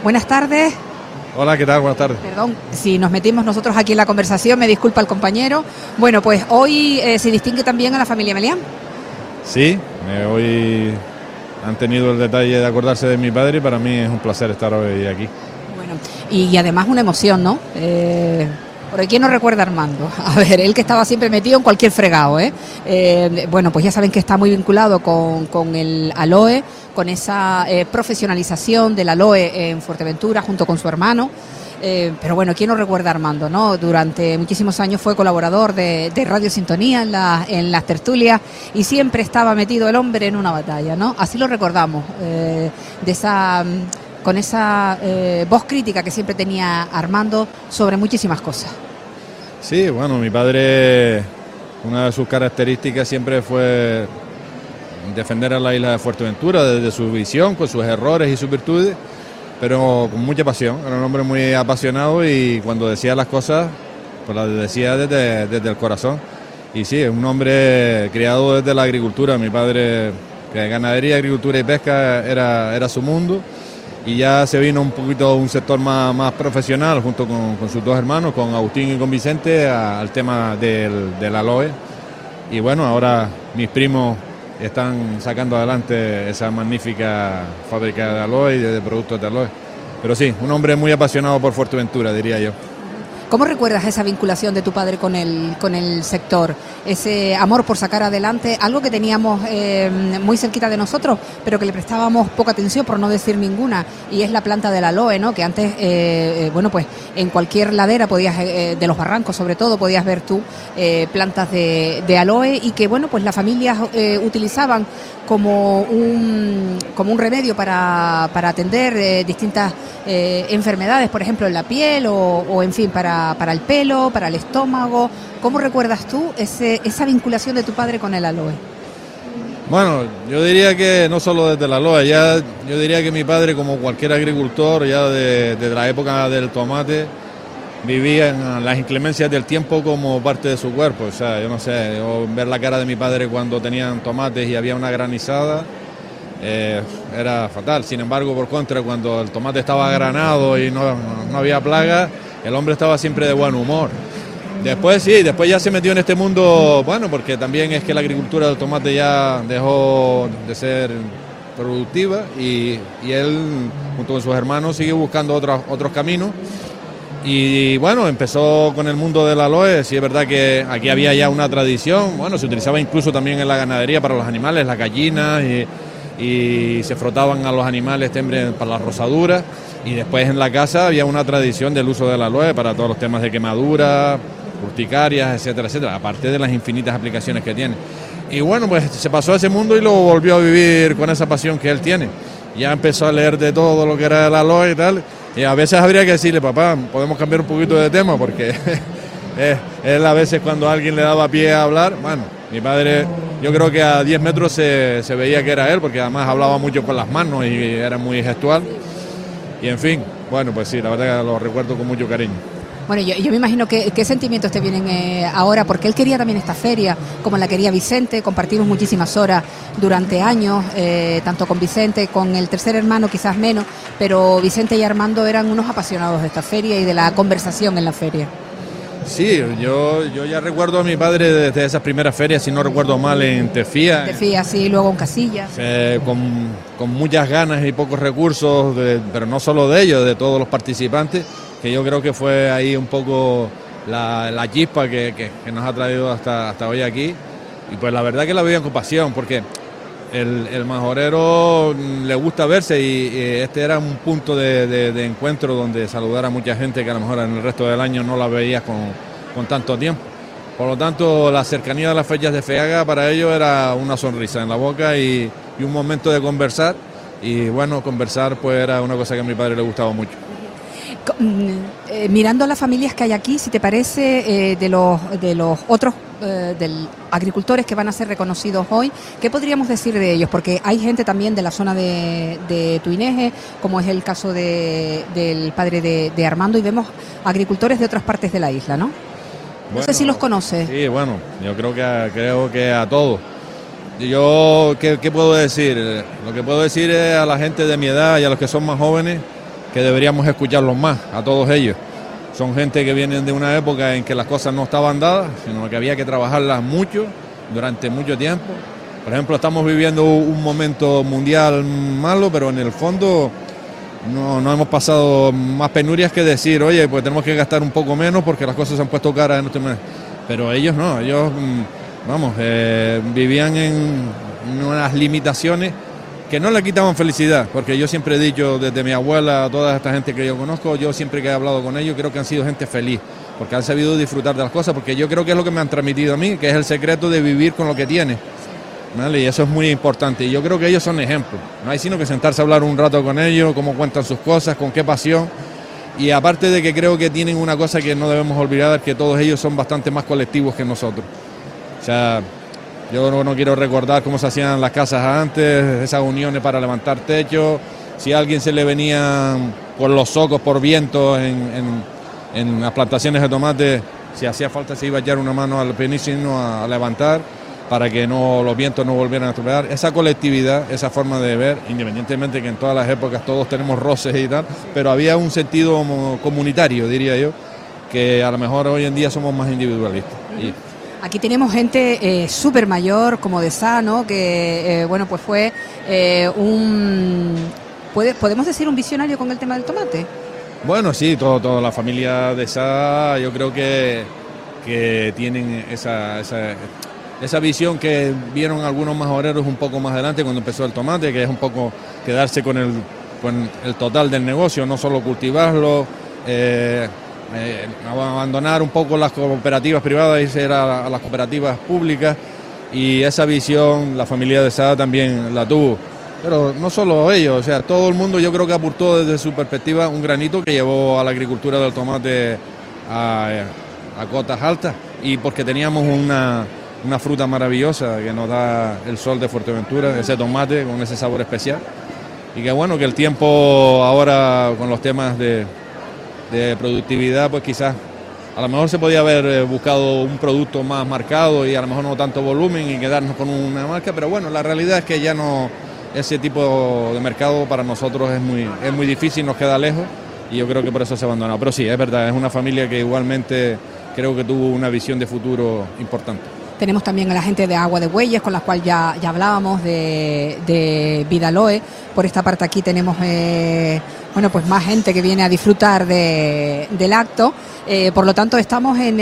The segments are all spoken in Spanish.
Buenas tardes. Hola, ¿qué tal? Buenas tardes. Perdón, si nos metimos nosotros aquí en la conversación, me disculpa el compañero. Bueno, pues hoy se distingue también a la familia Melián. Sí, hoy han tenido el detalle de acordarse de mi padre y para mí es un placer estar hoy aquí. Bueno, y además una emoción, ¿no? Por aquí no recuerda a Armando. A ver, él que estaba siempre metido en cualquier fregado, ¿eh? Bueno, pues ya saben que está muy vinculado con el Aloe, con esa profesionalización del Aloe en Fuerteventura junto con su hermano. Pero bueno, ¿quién no recuerda a Armando, no? Durante muchísimos años fue colaborador de Radio Sintonía en las tertulias y siempre estaba metido el hombre en una batalla, ¿no? Así lo recordamos, con esa voz crítica que siempre tenía Armando sobre muchísimas cosas. Sí, bueno, mi padre, una de sus características siempre fue defender a la isla de Fuerteventura desde su visión, con sus errores y sus virtudes, pero con mucha pasión. Era un hombre muy apasionado y cuando decía las cosas, pues las decía desde el corazón. Y sí, es un hombre criado desde la agricultura. Mi padre, que ganadería, agricultura y pesca era su mundo. Y ya se vino un poquito un sector más profesional junto con sus dos hermanos, con Agustín y con Vicente, al tema del Aloe. Y bueno, ahora mis primos están sacando adelante esa magnífica fábrica de Aloe y de productos de Aloe. Pero sí, un hombre muy apasionado por Fuerteventura, diría yo. ¿Cómo recuerdas esa vinculación de tu padre con el sector? Ese amor por sacar adelante algo que teníamos muy cerquita de nosotros, pero que le prestábamos poca atención, por no decir ninguna, y es la planta del Aloe, ¿no? Que antes, bueno, pues en cualquier ladera podías, de los barrancos sobre todo, podías ver tú plantas de Aloe y que, bueno, pues las familias utilizaban como un remedio para atender distintas enfermedades, por ejemplo en la piel o en fin, para el pelo, para el estómago. ¿Cómo recuerdas tú esa vinculación de tu padre con el Aloe? Bueno, yo diría que no solo desde el Aloe, yo diría que mi padre, como cualquier agricultor, ya desde la época del tomate, vivía en las inclemencias del tiempo como parte de su cuerpo. O sea, yo no sé, ver la cara de mi padre cuando tenían tomates y había una granizada, era fatal. Sin embargo, por contra, cuando el tomate estaba granado y no había plaga, el hombre estaba siempre de buen humor. Después ya se metió en este mundo, bueno, porque también es que la agricultura del tomate ya dejó de ser productiva y él, junto con sus hermanos, sigue buscando otros caminos. Y bueno, empezó con el mundo del Aloe. Sí, es verdad que aquí había ya una tradición, bueno, se utilizaba incluso también en la ganadería para los animales, las gallinas, y se frotaban a los animales para las rosaduras, y después en la casa había una tradición del uso del Aloe para todos los temas de quemadura, urticarias, etcétera, etcétera, aparte de las infinitas aplicaciones que tiene. Y bueno, pues se pasó a ese mundo y lo volvió a vivir con esa pasión que él tiene. Ya empezó a leer de todo lo que era el Aloe y tal. Y a veces habría que decirle, papá, podemos cambiar un poquito de tema, porque él a veces cuando alguien le daba pie a hablar, bueno, mi padre, yo creo que a 10 metros se veía que era él, porque además hablaba mucho con las manos y era muy gestual. Y en fin, bueno, pues sí, la verdad que lo recuerdo con mucho cariño. Bueno, yo me imagino qué sentimientos te vienen ahora, porque él quería también esta feria, como la quería Vicente. Compartimos muchísimas horas durante años, tanto con Vicente, con el tercer hermano quizás menos, pero Vicente y Armando eran unos apasionados de esta feria y de la conversación en la feria. Sí, yo ya recuerdo a mi padre desde esas primeras ferias, si no recuerdo mal, en Tefía. Tefía, sí, luego en Casillas. Con muchas ganas y pocos recursos, pero no solo de ellos, de todos los participantes, que yo creo que fue ahí un poco la chispa que nos ha traído hasta hoy aquí. Y pues la verdad que la vivían con pasión, porque el majorero le gusta verse y este era un punto de encuentro donde saludar a mucha gente que a lo mejor en el resto del año no la veías con tanto tiempo. Por lo tanto, la cercanía de las fechas de FEAGA para ellos era una sonrisa en la boca y un momento de conversar. Y bueno, conversar pues era una cosa que a mi padre le gustaba mucho. Mirando las familias que hay aquí, si te parece, de los otros agricultores que van a ser reconocidos hoy, ¿qué podríamos decir de ellos? Porque hay gente también de la zona de Tuineje, como es el caso del padre de Armando, y vemos agricultores de otras partes de la isla, ¿no? No sé si los conoces. Sí, bueno, yo creo que a todos. Yo, ¿qué puedo decir? Lo que puedo decir es a la gente de mi edad y a los que son más jóvenes, que deberíamos escucharlos más, a todos ellos. Son gente que vienen de una época en que las cosas no estaban dadas, sino que había que trabajarlas mucho, durante mucho tiempo. Por ejemplo, estamos viviendo un momento mundial malo, pero en el fondo no hemos pasado más penurias que decir, oye, pues tenemos que gastar un poco menos porque las cosas se han puesto caras en este mes. Pero ellos no, ellos, vivían en unas limitaciones que no le quitaban felicidad, porque yo siempre he dicho, desde mi abuela a toda esta gente que yo conozco, yo siempre que he hablado con ellos, creo que han sido gente feliz, porque han sabido disfrutar de las cosas, porque yo creo que es lo que me han transmitido a mí, que es el secreto de vivir con lo que tiene, ¿vale? Y eso es muy importante, y yo creo que ellos son ejemplos, no hay sino que sentarse a hablar un rato con ellos, cómo cuentan sus cosas, con qué pasión, y aparte de que creo que tienen una cosa que no debemos olvidar, que todos ellos son bastante más colectivos que nosotros, o sea, yo no quiero recordar cómo se hacían las casas antes, esas uniones para levantar techos, si a alguien se le venían por los socos, por viento en las plantaciones de tomate, si hacía falta se iba a echar una mano al penísimo a levantar para que los vientos no volvieran a estropear. Esa colectividad, esa forma de ver, independientemente que en todas las épocas todos tenemos roces y tal, pero había un sentido comunitario, diría yo, que a lo mejor hoy en día somos más individualistas. Aquí tenemos gente súper mayor, como de Sá, ¿no? Que, pues fue ¿podemos decir un visionario con el tema del tomate? Bueno, sí, toda la familia de Sá, yo creo que tienen esa visión que vieron algunos majoreros un poco más adelante cuando empezó el tomate, que es un poco quedarse con el total del negocio, no solo cultivarlo, abandonar un poco las cooperativas privadas y irse a las cooperativas públicas, y esa visión la familia de Sá también la tuvo, pero no solo ellos, o sea, todo el mundo yo creo que aportó desde su perspectiva un granito que llevó a la agricultura del tomate a cotas altas, y porque teníamos una fruta maravillosa que nos da el sol de Fuerteventura, ese tomate con ese sabor especial, y que bueno, que el tiempo ahora con los temas de productividad, pues quizás a lo mejor se podía haber buscado un producto más marcado y a lo mejor no tanto volumen y quedarnos con una marca, pero bueno, la realidad es que ya no, ese tipo de mercado para nosotros es muy difícil, nos queda lejos, y yo creo que por eso se abandonó. Pero sí, es verdad, es una familia que igualmente creo que tuvo una visión de futuro importante. Tenemos también a la gente de Agua de Bueyes, con la cual ya hablábamos, de Vidaloe. Por esta parte aquí tenemos pues más gente que viene a disfrutar del acto. Por lo tanto, estamos en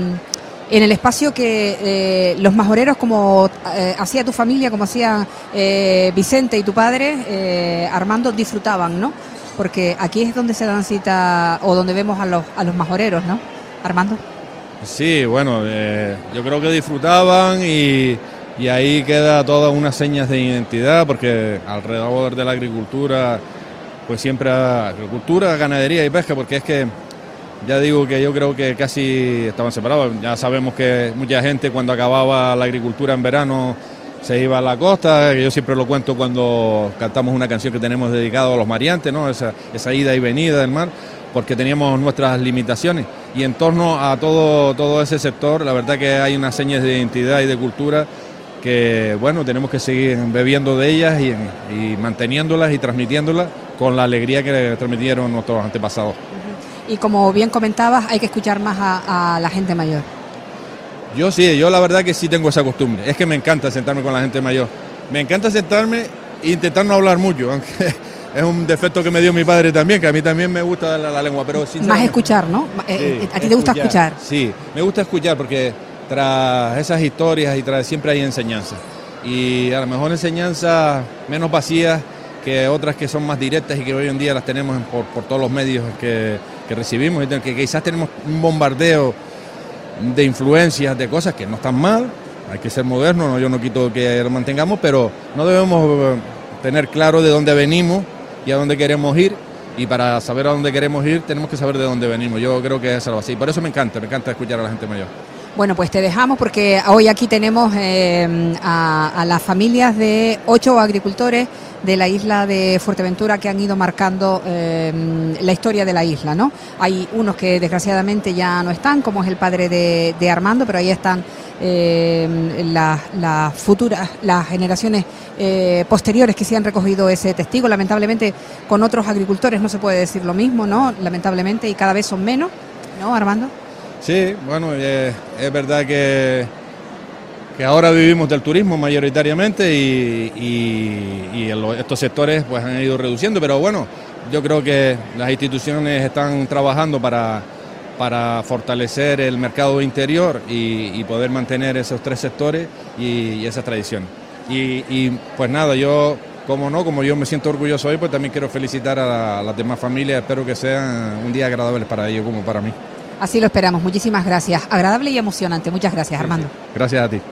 el espacio que los majoreros, como hacía tu familia, como hacía Vicente y tu padre, Armando, disfrutaban, ¿no? Porque aquí es donde se dan cita, o donde vemos a los majoreros, ¿no? Armando. Sí, bueno, yo creo que disfrutaban y ahí queda todas unas señas de identidad, porque alrededor de la agricultura, pues siempre agricultura, ganadería y pesca, porque es que, ya digo que yo creo que casi estaban separados. Ya sabemos que mucha gente cuando acababa la agricultura en verano se iba a la costa, que yo siempre lo cuento cuando cantamos una canción que tenemos dedicada a los mariantes, ¿no? Esa ida y venida del mar, porque teníamos nuestras limitaciones, y en torno a todo ese sector, la verdad que hay unas señas de identidad y de cultura que, bueno, tenemos que seguir bebiendo de ellas y manteniéndolas y transmitiéndolas con la alegría que transmitieron nuestros antepasados. Y como bien comentabas, hay que escuchar más a la gente mayor. Yo la verdad que sí tengo esa costumbre, es que me encanta sentarme con la gente mayor, me encanta sentarme e intentar no hablar mucho, aunque es un defecto que me dio mi padre también, que a mí también me gusta la lengua, pero más escuchar, ¿no? Sí, ¿A ti te gusta escuchar? Sí, me gusta escuchar porque tras esas historias siempre hay enseñanzas, y a lo mejor enseñanzas menos vacías que otras que son más directas y que hoy en día las tenemos por todos los medios que recibimos, y que quizás tenemos un bombardeo de influencias, de cosas que no están mal, hay que ser modernos, ¿no? Yo no quito que lo mantengamos, pero no debemos tener claro de dónde venimos y a dónde queremos ir, y para saber a dónde queremos ir tenemos que saber de dónde venimos. Yo creo que es algo así, por eso me encanta escuchar a la gente mayor. Bueno, pues te dejamos porque hoy aquí tenemos a las familias de 8 agricultores de la isla de Fuerteventura que han ido marcando la historia de la isla, ¿no? Hay unos que desgraciadamente ya no están, como es el padre de Armando, pero ahí están las futuras, las generaciones posteriores que sí han recogido ese testigo. Lamentablemente con otros agricultores no se puede decir lo mismo, ¿no? Lamentablemente, y cada vez son menos, ¿no, Armando? Sí, bueno, es verdad que ahora vivimos del turismo mayoritariamente y estos sectores pues han ido reduciendo, pero bueno, yo creo que las instituciones están trabajando para fortalecer el mercado interior y poder mantener esos tres sectores y esas tradiciones. Y pues nada, yo, como yo me siento orgulloso hoy, pues también quiero felicitar a las demás familias, espero que sean un día agradable para ellos como para mí. Así lo esperamos, muchísimas gracias. Agradable y emocionante, muchas gracias, Armando. Sí. Gracias a ti.